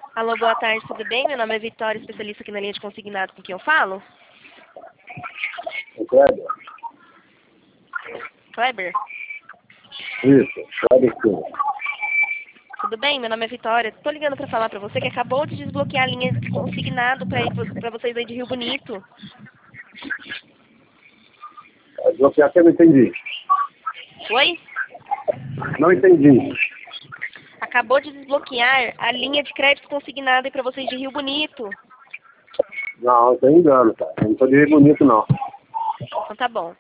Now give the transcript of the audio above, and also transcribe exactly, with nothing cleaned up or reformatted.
Alô, boa tarde, tudo bem? Meu nome é Vitória, especialista aqui na linha de consignado. Com quem eu falo? O Kleber? Kleber? Isso, Kleber sim. Tudo bem? Meu nome é Vitória. Estou ligando para falar para você que acabou de desbloquear a linha de consignado para vocês aí de Rio Bonito. Desbloquear que eu não entendi. Oi? Não entendi. Acabou de desbloquear a linha de crédito consignado aí para vocês de Rio Bonito. Não, tem engano, cara. Eu não tô de Rio Bonito, não. Então tá bom.